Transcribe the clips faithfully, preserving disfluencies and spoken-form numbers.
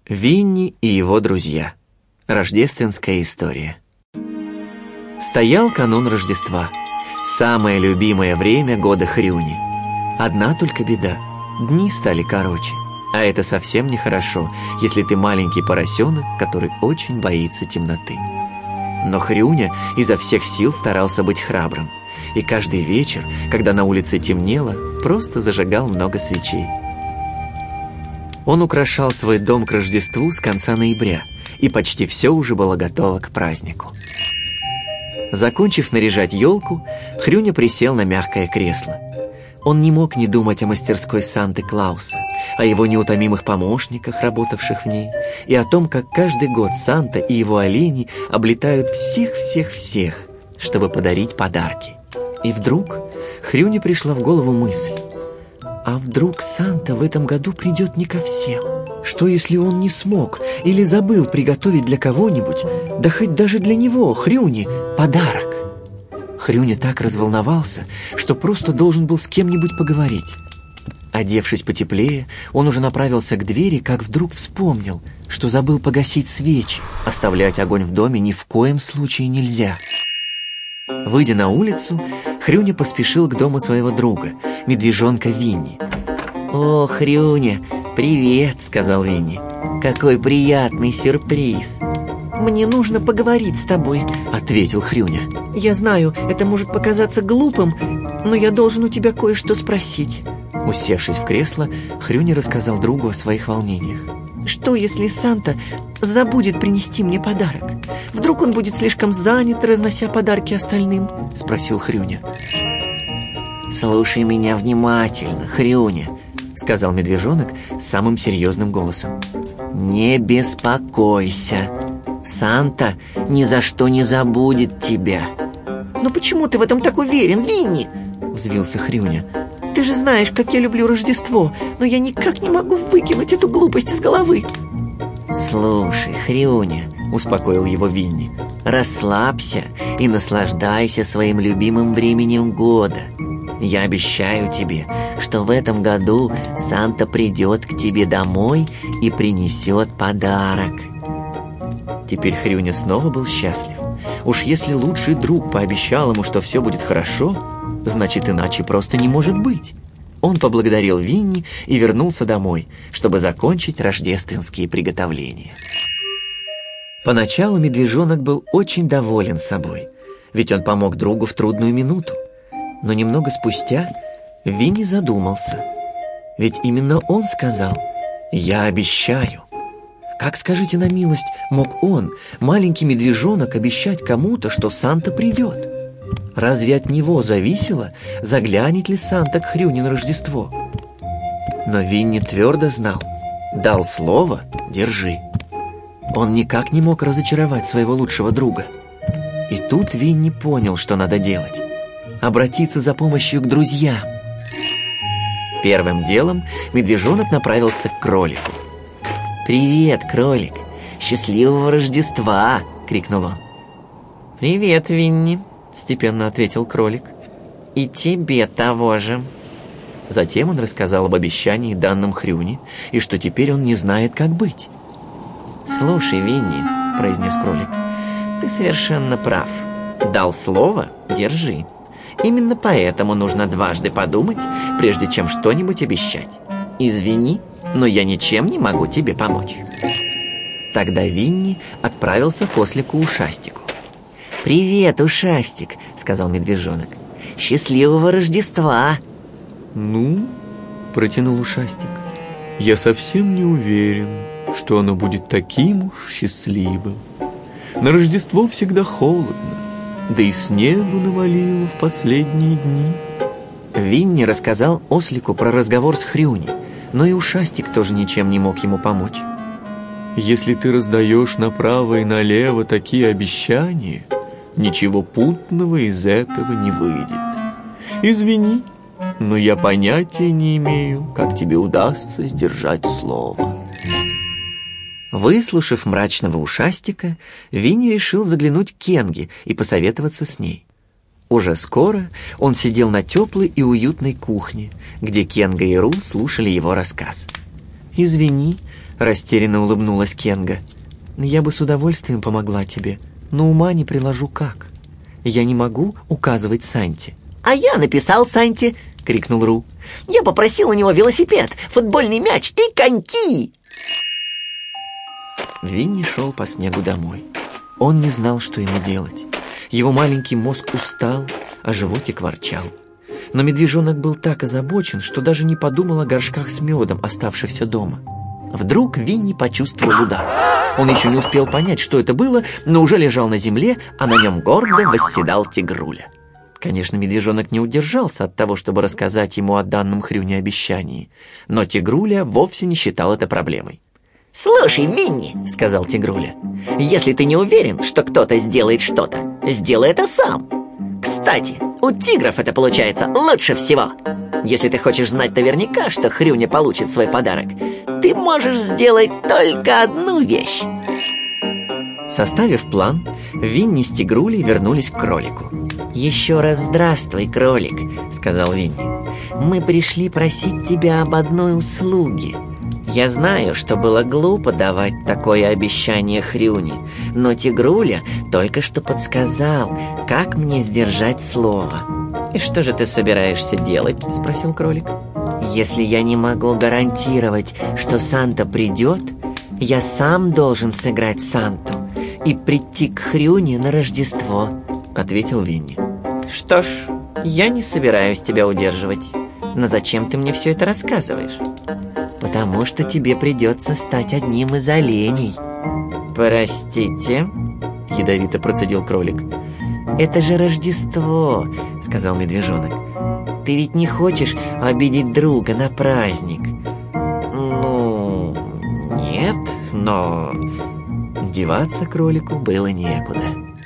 Винни и его друзья. Рождественская история. Стоял канун Рождества. Самое любимое время года Хрюни. Одна только беда. Дни стали короче. А это совсем нехорошо, если ты маленький поросенок, который очень боится темноты. Но Хрюня изо всех сил старался быть храбрым. И каждый вечер, когда на улице темнело, просто зажигал много свечей. Он украшал свой дом к Рождеству с конца ноября, и почти все уже было готово к празднику. Закончив наряжать елку, Хрюня присел на мягкое кресло. Он не мог не думать о мастерской Санты-Клауса, о его неутомимых помощниках, работавших в ней, и о том, как каждый год Санта и его олени облетают всех-всех-всех, чтобы подарить подарки. И вдруг Хрюне пришла в голову мысль: а вдруг Санта в этом году придет не ко всем? Что, если он не смог или забыл приготовить для кого-нибудь, да хоть даже для него, Хрюни, подарок? Хрюня так разволновался, что просто должен был с кем-нибудь поговорить. Одевшись потеплее, он уже направился к двери, как вдруг вспомнил, что забыл погасить свечи. Оставлять огонь в доме ни в коем случае нельзя. Выйдя на улицу, Хрюня поспешил к дому своего друга, медвежонка Винни. «О, Хрюня, привет!» — сказал Винни. «Какой приятный сюрприз!» «Мне нужно поговорить с тобой», — ответил Хрюня. «Я знаю, это может показаться глупым, но я должен у тебя кое-что спросить». Усевшись в кресло, Хрюня рассказал другу о своих волнениях. «Что, если Санта забудет принести мне подарок? Вдруг он будет слишком занят, разнося подарки остальным?» — спросил Хрюня. «Слушай меня внимательно, Хрюня», — сказал медвежонок самым серьезным голосом. «Не беспокойся. Санта ни за что не забудет тебя». «Но почему ты в этом так уверен, Винни?» — взвился Хрюня. «Ты же знаешь, как я люблю Рождество, но я никак не могу выкинуть эту глупость из головы». «Слушай, Хрюня», — успокоил его Винни, — «расслабься и наслаждайся своим любимым временем года. Я обещаю тебе, что в этом году Санта придет к тебе домой и принесет подарок». Теперь Хрюня снова был счастлив. Уж если лучший друг пообещал ему, что все будет хорошо, значит, иначе просто не может быть. Он поблагодарил Винни и вернулся домой, чтобы закончить рождественские приготовления. Поначалу медвежонок был очень доволен собой, ведь он помог другу в трудную минуту. Но немного спустя Винни задумался, ведь именно он сказал: «Я обещаю». Как, скажите на милость, мог он, маленький медвежонок, обещать кому-то, что Санта придет? Разве от него зависело, заглянет ли Санта к Хрюне на Рождество? Но Винни твердо знал: дал слово — держи. Он никак не мог разочаровать своего лучшего друга. И тут Винни понял, что надо делать: обратиться за помощью к друзьям. Первым делом медвежонок направился к кролику. «Привет, кролик! Счастливого Рождества!» — крикнул он. «Привет, Винни!» — степенно ответил кролик. «И тебе того же!» Затем он рассказал об обещании, данном Хрюне, и что теперь он не знает, как быть. «Слушай, Винни!» — произнес кролик. «Ты совершенно прав. Дал слово — держи. Именно поэтому нужно дважды подумать, прежде чем что-нибудь обещать. Извини, но я ничем не могу тебе помочь». Тогда Винни отправился к ослику Ушастику. «Привет, Ушастик», — сказал медвежонок. «Счастливого Рождества!» «Ну?» — протянул Ушастик. «Я совсем не уверен, что оно будет таким уж счастливым. На Рождество всегда холодно, да и снегу навалило в последние дни». Винни рассказал ослику про разговор с Хрюней, но и Ушастик тоже ничем не мог ему помочь. «Если ты раздаешь направо и налево такие обещания, ничего путного из этого не выйдет. Извини, но я понятия не имею, как тебе удастся сдержать слово». Выслушав мрачного Ушастика, Винни решил заглянуть к Кенге и посоветоваться с ней. Уже скоро он сидел на теплой и уютной кухне, где Кенга и Ру слушали его рассказ. «Извини, Растерянно улыбнулась Кенга. «Я бы с удовольствием помогла тебе, но ума не приложу как. Я не могу указывать Санте». «А я написал Санте!» — крикнул Ру. «Я попросил у него велосипед, футбольный мяч и коньки!» Винни шел по снегу домой. Он не знал, что ему делать. Его маленький мозг устал, а животик ворчал. Но медвежонок был так озабочен, что даже не подумал о горшках с медом, оставшихся дома. Вдруг Винни почувствовал удар. Он еще не успел понять, что это было, но уже лежал на земле, а на нем гордо восседал Тигруля. Конечно, медвежонок не удержался от того, чтобы рассказать ему о данном Хрюне обещании. Но Тигруля вовсе не считал это проблемой. «Слушай, Винни», — сказал Тигруля, — «если ты не уверен, что кто-то сделает что-то, сделай это сам. Кстати, у тигров это получается лучше всего. Если ты хочешь знать наверняка, что Хрюня получит свой подарок, ты можешь сделать только одну вещь». Составив план, Винни с Тигрулей вернулись к кролику. «Еще раз здравствуй, кролик», — сказал Винни. «Мы пришли просить тебя об одной услуге. Я знаю, что было глупо давать такое обещание Хрюне, но Тигруля только что подсказал, как мне сдержать слово». «И что же ты собираешься делать?» — спросил кролик. «Если я не могу гарантировать, что Санта придет, я сам должен сыграть Санту и прийти к Хрюне на Рождество», — ответил Винни. «Что ж, я не собираюсь тебя удерживать. Но зачем ты мне все это рассказываешь?» «Потому что тебе придется стать одним из оленей». «Простите?» — ядовито процедил кролик. «Это же Рождество», — сказал медвежонок. «Ты ведь не хочешь обидеть друга на праздник?» «Ну, нет, но...» Деваться кролику было некуда.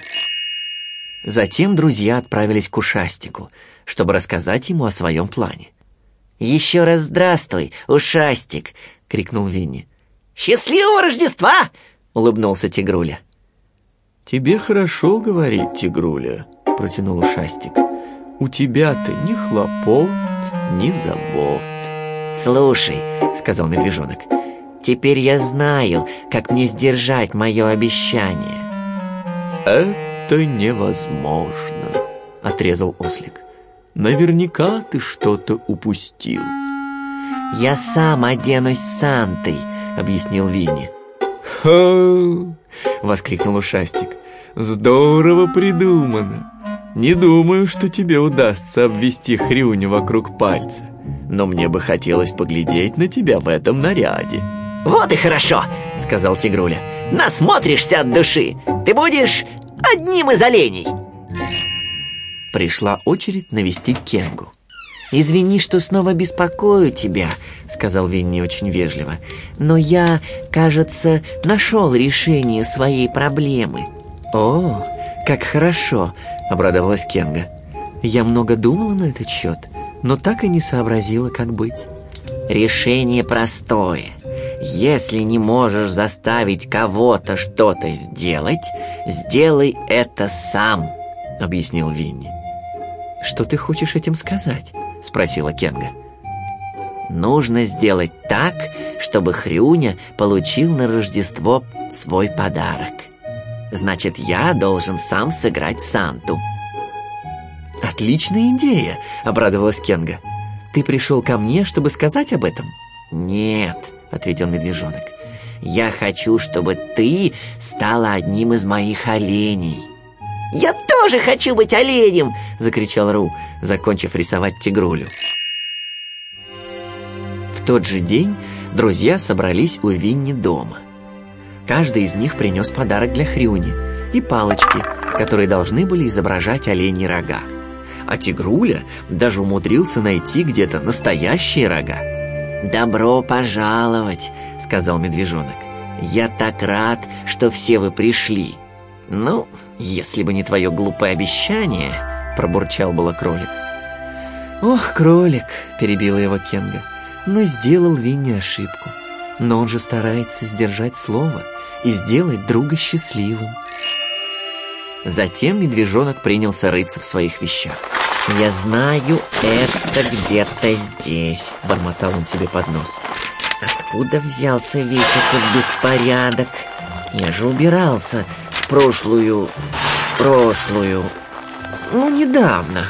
Затем друзья отправились к Ушастику, чтобы рассказать ему о своем плане. «Еще раз здравствуй, Ушастик!» — крикнул Винни. «Счастливого Рождества!» — улыбнулся Тигруля. «Тебе хорошо говорить, Тигруля», — протянул Ушастик. «У тебя-то ни хлопот, ни забот». «Слушай», — сказал медвежонок, — «теперь я знаю, как мне сдержать мое обещание». «Это невозможно», — отрезал ослик. «Наверняка ты что-то упустил». «Я сам оденусь Сантой», — объяснил Винни. «Ха!» — воскликнул Ушастик. «Здорово придумано. Не думаю, что тебе удастся обвести Хрюню вокруг пальца. Но мне бы хотелось поглядеть на тебя в этом наряде». «Вот и хорошо», — сказал Тигруля. «Насмотришься от души. Ты будешь одним из оленей». Пришла очередь навестить Кенгу. «Извини, что снова беспокою тебя», — сказал Винни очень вежливо. «Но я, кажется, нашел решение своей проблемы». «О, как хорошо», — обрадовалась Кенга. «Я много думала на этот счет, но так и не сообразила, как быть». «Решение простое. Если не можешь заставить кого-то что-то сделать, сделай это сам», — объяснил Винни. «Что ты хочешь этим сказать?» — спросила Кенга. «Нужно сделать так, чтобы Хрюня получил на Рождество свой подарок. Значит, я должен сам сыграть Санту». «Отличная идея!» — обрадовалась Кенга. «Ты пришел ко мне, чтобы сказать об этом?» «Нет», — ответил медвежонок. «Я хочу, чтобы ты стала одним из моих оленей». «Я тоже хочу быть оленем!» — закричал Ру, закончив рисовать Тигрулю. В тот же день друзья собрались у Винни дома. Каждый из них принес подарок для Хрюни и палочки, которые должны были изображать оленьи рога. А Тигруля даже умудрился найти где-то настоящие рога. «Добро пожаловать!» — сказал медвежонок. «Я так рад, что все вы пришли!» «Ну, если бы не твое глупое обещание», — пробурчал было кролик. «Ох, кролик», — перебила его Кенга, — «но сделал Винни ошибку. Но он же старается сдержать слово и сделать друга счастливым». Затем медвежонок принялся рыться в своих вещах. «Я знаю, это где-то здесь», — бормотал он себе под нос. Откуда взялся весь этот беспорядок? Я же убирался в прошлую... прошлую... ну, недавно.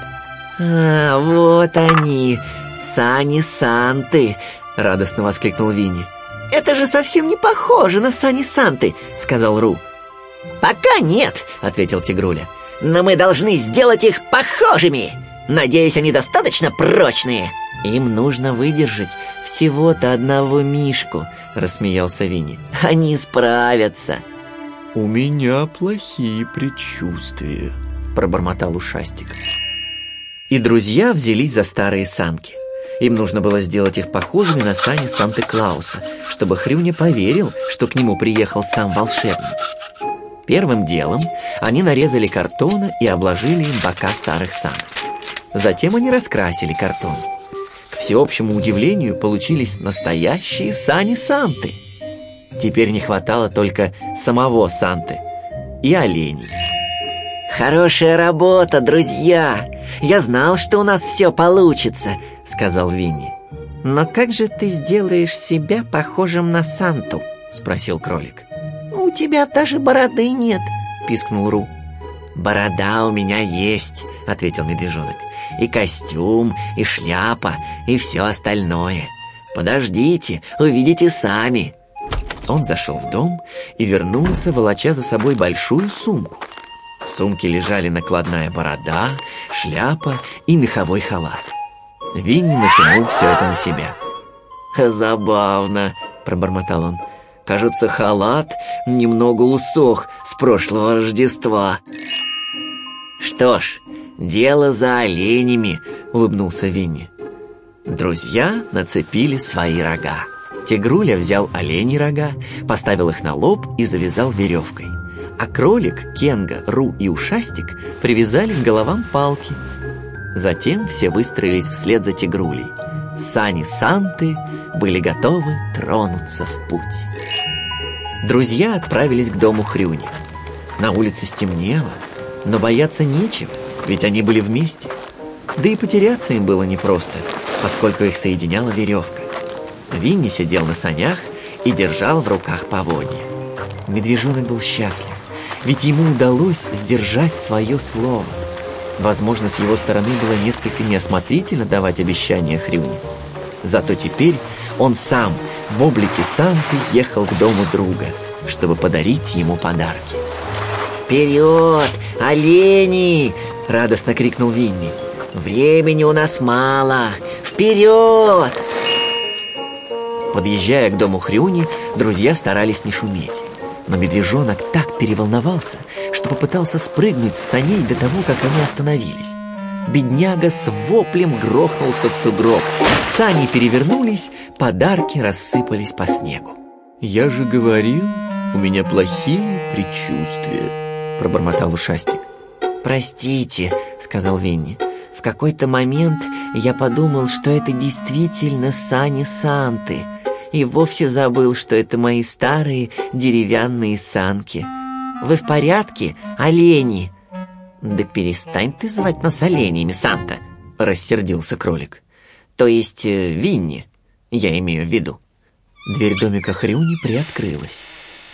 А, вот они, сани Санты, радостно воскликнул Винни. Это же совсем не похоже на сани Санты, сказал Ру. Пока нет, ответил Тигруля. Но мы должны сделать их похожими. Надеюсь, они достаточно прочные. Им нужно выдержать всего-то одного мишку, рассмеялся Винни. Они справятся. У меня плохие предчувствия, пробормотал Ушастик. И друзья взялись за старые санки. Им нужно было сделать их похожими на сани Санты-Клауса, чтобы Хрюня поверил, что к нему приехал сам волшебник. Первым делом они нарезали картона и обложили им бока старых санок. Затем они раскрасили картон. К всеобщему удивлению получились настоящие сани Санты. Теперь не хватало только самого Санты и оленей. Хорошая работа, друзья! Я знал, что у нас все получится, сказал Винни. Но как же ты сделаешь себя похожим на Санту? Спросил кролик. У тебя даже бороды нет, пискнул Ру. Борода у меня есть, ответил медвежонок. И костюм, и шляпа, и все остальное. Подождите, увидите сами. Он зашел в дом и вернулся, волоча за собой большую сумку. В сумке лежали накладная борода, шляпа и меховой халат. Винни натянул все это на себя. «Забавно», — пробормотал он. «Кажется, халат немного усох с прошлого Рождества». «Что ж, дело за оленями», — улыбнулся Винни. Друзья нацепили свои рога. Тигруля взял оленьи рога, поставил их на лоб и завязал веревкой. А кролик, Кенга, Ру и Ушастик привязали к головам палки. Затем все выстроились вслед за Тигрулей. Сани Санты были готовы тронуться в путь. Друзья отправились к дому Хрюни. На улице стемнело, но бояться нечего, ведь они были вместе. Да и потеряться им было непросто, поскольку их соединяла веревка. Винни сидел на санях и держал в руках поводья. Медвежонок был счастлив, ведь ему удалось сдержать свое слово. Возможно, с его стороны было несколько неосмотрительно давать обещания Хрюне. Зато теперь он сам в облике Санты ехал к дому друга, чтобы подарить ему подарки. «Вперед, олени!» — радостно крикнул Винни. «Времени у нас мало! Вперед!» Подъезжая к дому Хрюни, друзья старались не шуметь. Но медвежонок так переволновался, что попытался спрыгнуть с саней до того, как они остановились. Бедняга с воплем грохнулся в сугроб. Сани перевернулись, подарки рассыпались по снегу. «Я же говорил, у меня плохие предчувствия», — пробормотал Ушастик. «Простите», — сказал Винни. «В какой-то момент я подумал, что это действительно сани Санты, и вовсе забыл, что это мои старые деревянные санки. Вы в порядке, олени?» «Да перестань ты звать нас оленями, Санта», — рассердился кролик. «То есть э, Винни, я имею в виду». Дверь домика Хрюни приоткрылась.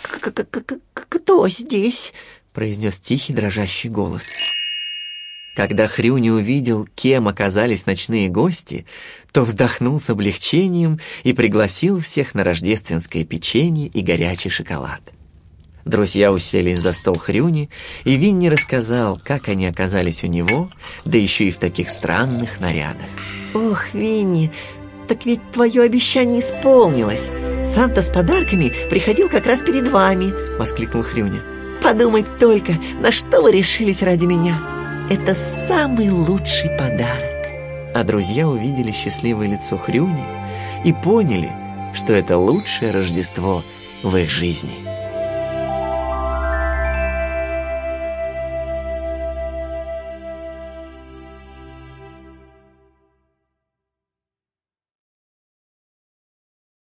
«Кто здесь?» — произнес тихий дрожащий голос. Когда Хрюни увидел, кем оказались ночные гости, то вздохнул с облегчением и пригласил всех на рождественское печенье и горячий шоколад. Друзья уселись за стол Хрюни, и Винни рассказал, как они оказались у него, да еще и в таких странных нарядах. «Ох, Винни, так ведь твое обещание исполнилось. Санта с подарками приходил как раз перед вами», — воскликнул Хрюня. «Подумать только, на что вы решились ради меня. Это самый лучший подарок». А друзья увидели счастливое лицо Хрюни и поняли, что это лучшее Рождество в их жизни.